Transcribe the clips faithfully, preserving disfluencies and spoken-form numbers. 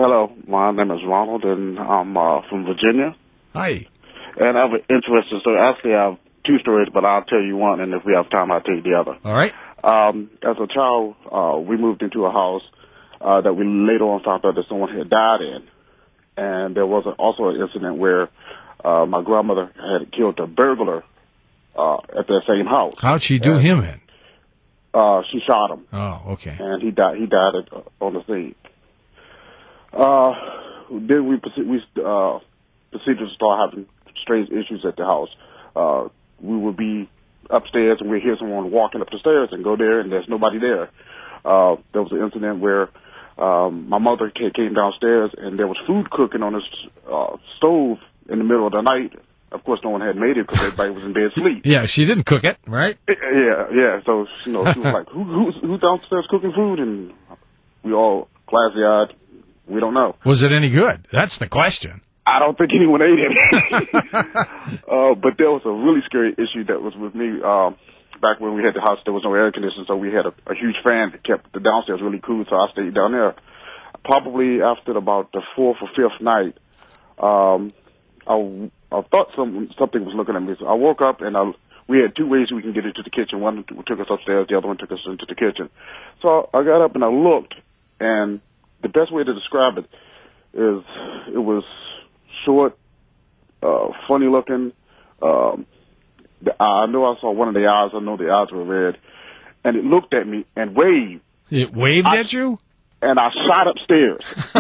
Hello, my name is Ronald, and I'm uh, from Virginia. Hi. And I have an interesting story. Actually, I have two stories, but I'll tell you one, and if we have time, I'll tell you the other. All right. Um, as a child, uh, we moved into a house uh, that we later on found out that someone had died in. And there was a, also an incident where uh, my grandmother had killed a burglar uh, at that same house. How'd she do and, him in? Uh, she shot him. Oh, okay. And he died. He died at, uh, on the scene. Uh, then we we uh, proceeded to start having strange issues at the house. Uh, we would be upstairs and we'd hear someone walking up the stairs and go there and there's nobody there. Uh, there was an incident where um, my mother came downstairs and there was food cooking on this uh, stove in the middle of the night. Of course, no one had made it because everybody was in bed asleep. Yeah, she didn't cook it, right? Yeah, yeah. So, you know, she was like, Who, who's, who's downstairs cooking food? And we all glassy-eyed. We don't know. Was it any good? That's the question. I don't think anyone ate it. uh, but there was a really scary issue that was with me. Um, back when we had the house, there was no air conditioning, so we had a, a huge fan that kept the downstairs really cool, so I stayed down there. Probably after about the fourth or fifth night, um, I, I thought some, something was looking at me. So I woke up, and I, we had two ways we can get into the kitchen. One took us upstairs, the other one took us into the kitchen. So I got up and I looked, and the best way to describe it is it was short, uh, funny looking. Um, the, I know I saw one of the eyes. I know the eyes were red. And it looked at me and waved. It waved I, at you? And I shot upstairs.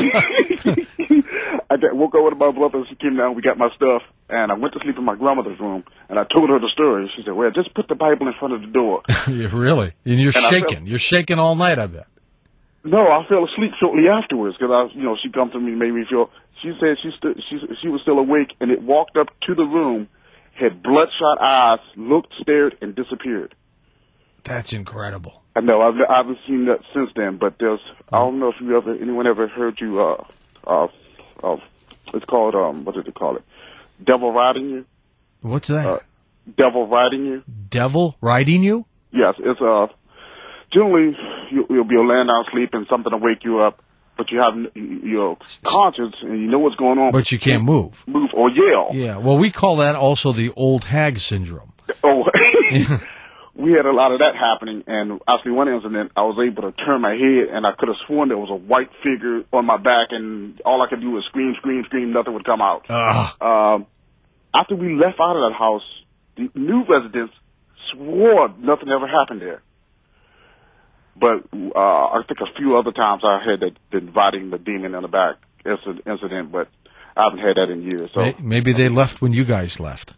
I got, woke up with my brother. She came down. We got my stuff. And I went to sleep in my grandmother's room. And I told her the story. She said, well, just put the Bible in front of the door. Really? And you're and shaking. Felt, you're shaking all night, I bet. No, I fell asleep shortly afterwards because I, you know, she come to me, made me feel. She said she st- she she was still awake, and it walked up to the room, had bloodshot eyes, looked, stared, and disappeared. That's incredible. I know I've I haven't seen that since then, but there's I don't know if you ever anyone ever heard you uh uh, uh it's called um what did they call it? Devil riding you. What's that? Uh, devil riding you. Devil riding you? Yes, it's uh. Generally, you, you'll be laying down sleep and something will wake you up, but you have your conscience and you know what's going on. But you can't move. Move or yell. Yeah, well, we call that also the old hag syndrome. Oh, we had a lot of that happening, and actually one incident, I was able to turn my head, and I could have sworn there was a white figure on my back, and all I could do was scream, scream, scream, nothing would come out. Uh. Um, after we left out of that house, the new residents swore nothing ever happened there. But uh, I think a few other times I had that inviting the demon in the back incident, but I haven't had that in years. So maybe they left when you guys left.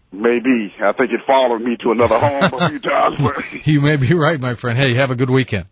Maybe. I think it followed me to another home a few times. You may be right, my friend. Hey, have a good weekend.